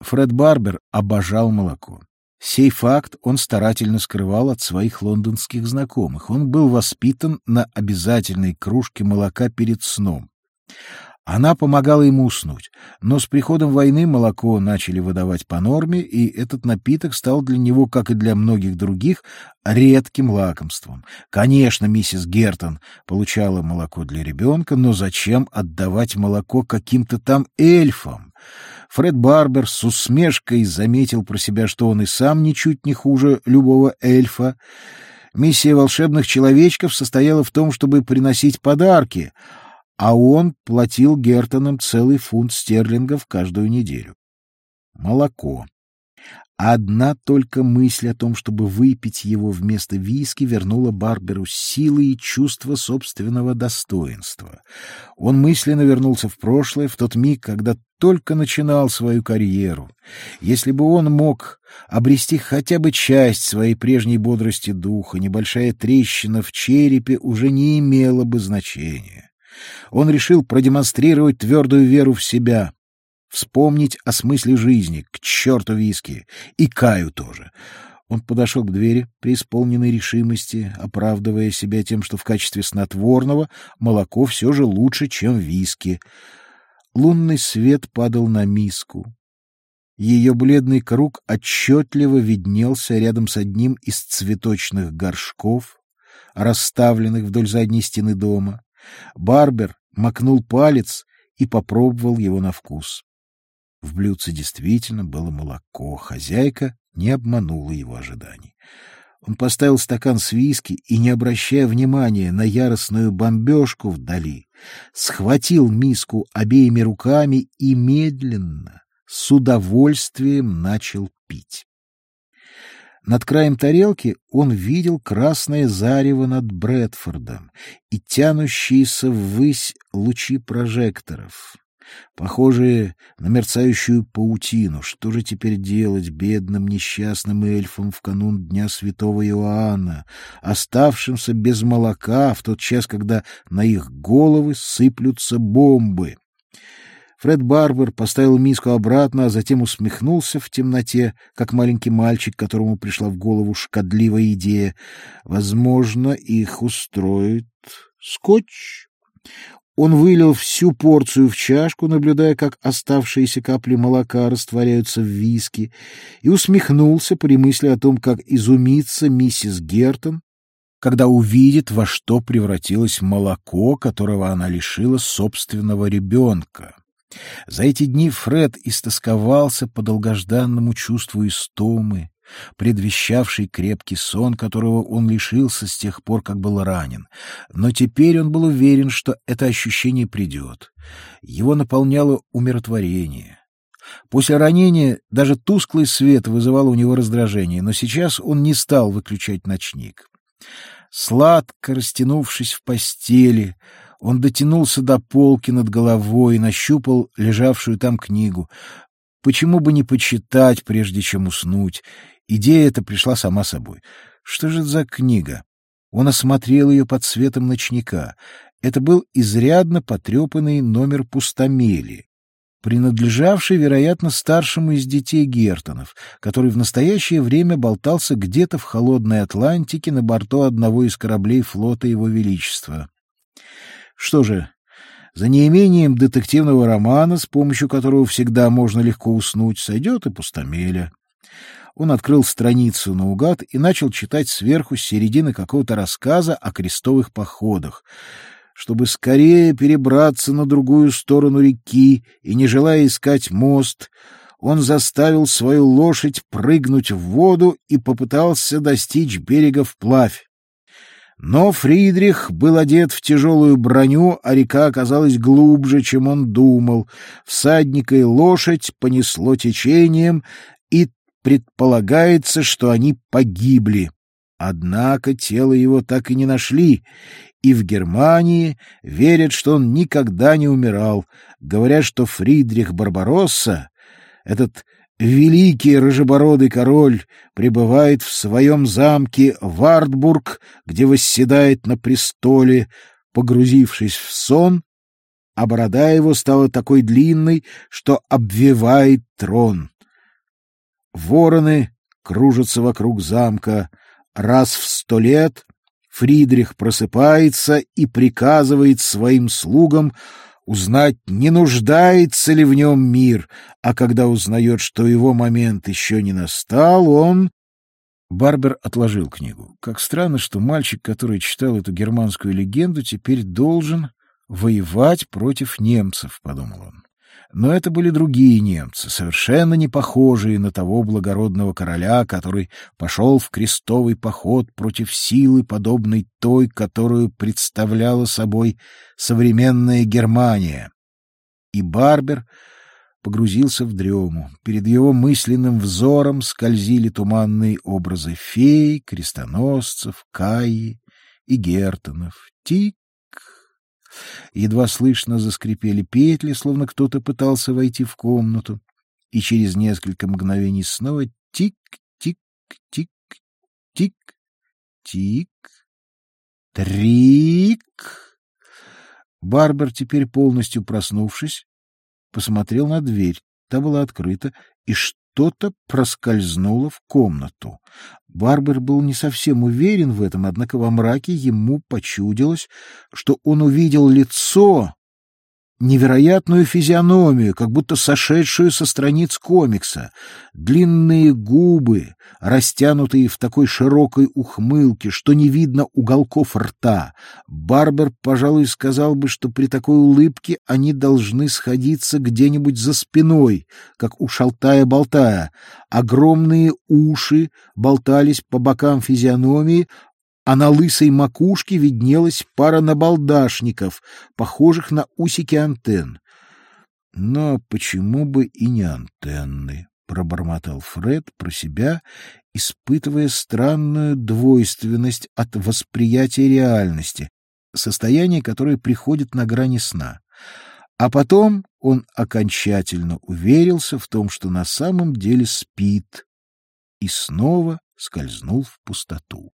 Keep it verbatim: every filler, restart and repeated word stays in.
Фред Барбер обожал молоко. Сей факт он старательно скрывал от своих лондонских знакомых. Он был воспитан на обязательной кружке молока перед сном. Она помогала ему уснуть, но с приходом войны молоко начали выдавать по норме, и этот напиток стал для него, как и для многих других, редким лакомством. Конечно, миссис Гертон получала молоко для ребенка, но зачем отдавать молоко каким-то там эльфам? Фред Барбер с усмешкой заметил про себя, что он и сам ничуть не хуже любого эльфа. Миссия волшебных человечков состояла в том, чтобы приносить подарки, а он платил Гертонам целый фунт стерлингов каждую неделю. Молоко. Одна только мысль о том, чтобы выпить его вместо виски, вернула Барберу силы и чувство собственного достоинства. Он мысленно вернулся в прошлое, в тот миг, когда только начинал свою карьеру. Если бы он мог обрести хотя бы часть своей прежней бодрости духа, небольшая трещина в черепе уже не имела бы значения. Он решил продемонстрировать твердую веру в себя, вспомнить о смысле жизни, к черту виски, и Каю тоже. Он подошел к двери, преисполненной решимости, оправдывая себя тем, что в качестве снотворного молоко все же лучше, чем виски. Лунный свет падал на миску. Ее бледный круг отчетливо виднелся рядом с одним из цветочных горшков, расставленных вдоль задней стены дома. Барбер макнул палец и попробовал его на вкус. В блюдце действительно было молоко. Хозяйка не обманула его ожиданий. Он поставил стакан с виски и, не обращая внимания на яростную бомбежку вдали, схватил миску обеими руками и медленно, с удовольствием начал пить. Над краем тарелки он видел красное зарево над Брэдфордом и тянущиеся ввысь лучи прожекторов, похожие на мерцающую паутину. Что же теперь делать бедным несчастным эльфам в канун Дня Святого Иоанна, оставшимся без молока в тот час, когда на их головы сыплются бомбы? Фред Барбер поставил миску обратно, а затем усмехнулся в темноте, как маленький мальчик, которому пришла в голову шкодливая идея. Возможно, их устроит скотч. Он вылил всю порцию в чашку, наблюдая, как оставшиеся капли молока растворяются в виски, и усмехнулся при мысли о том, как изумится миссис Гертон, когда увидит, во что превратилось молоко, которого она лишила собственного ребенка. За эти дни Фред истосковался по долгожданному чувству истомы, предвещавший крепкий сон, которого он лишился с тех пор, как был ранен. Но теперь он был уверен, что это ощущение придет. Его наполняло умиротворение. После ранения даже тусклый свет вызывал у него раздражение, но сейчас он не стал выключать ночник. Сладко растянувшись в постели, он дотянулся до полки над головой и нащупал лежавшую там книгу. Почему бы не почитать, прежде чем уснуть? Идея эта пришла сама собой. Что же это за книга? Он осмотрел ее под светом ночника. Это был изрядно потрепанный номер «Пустомели», принадлежавший, вероятно, старшему из детей Гертонов, который в настоящее время болтался где-то в холодной Атлантике на борту одного из кораблей флота Его Величества. Что же, за неимением детективного романа, с помощью которого всегда можно легко уснуть, сойдет и «Пустомеля». Он открыл страницу наугад и начал читать сверху с середины какого-то рассказа о крестовых походах. Чтобы скорее перебраться на другую сторону реки и, не желая искать мост, он заставил свою лошадь прыгнуть в воду и попытался достичь берега вплавь. Но Фридрих был одет в тяжелую броню, а река оказалась глубже, чем он думал. Всадника и лошадь понесло течением, и предполагается, что они погибли. Однако тело его так и не нашли, и в Германии верят, что он никогда не умирал. Говорят, что Фридрих Барбаросса, этот великий рыжебородый король, пребывает в своем замке Вартбург, где восседает на престоле, погрузившись в сон, а борода его стала такой длинной, что обвивает трон. Вороны кружатся вокруг замка. Раз в сто лет Фридрих просыпается и приказывает своим слугам узнать, не нуждается ли в нем мир, а когда узнает, что его момент еще не настал, он... Барбер отложил книгу. Как странно, что мальчик, который читал эту германскую легенду, теперь должен воевать против немцев, — подумал он. Но это были другие немцы, совершенно не похожие на того благородного короля, который пошел в крестовый поход против силы, подобной той, которую представляла собой современная Германия. И Барбер погрузился в дрему. Перед его мысленным взором скользили туманные образы фей, крестоносцев, Каи и Гертонов. Тик! Едва слышно заскрипели петли, словно кто-то пытался войти в комнату, и через несколько мгновений снова тик-тик-тик-тик, тик, трик. Барбер, теперь полностью проснувшись, посмотрел на дверь. Та была открыта, и что-то проскользнуло в комнату. Барбер был не совсем уверен в этом, однако во мраке ему почудилось, что он увидел лицо, невероятную физиономию, как будто сошедшую со страниц комикса, длинные губы, растянутые в такой широкой ухмылке, что не видно уголков рта. Барбер, пожалуй, сказал бы, что при такой улыбке они должны сходиться где-нибудь за спиной, как у Шалтая-болтая. Огромные уши болтались по бокам физиономии, а на лысой макушке виднелась пара набалдашников, похожих на усики антенн. Но почему бы и не антенны? — пробормотал Фред про себя, испытывая странную двойственность от восприятия реальности, состояние, которое приходит на грани сна. А потом он окончательно уверился в том, что на самом деле спит, и снова скользнул в пустоту.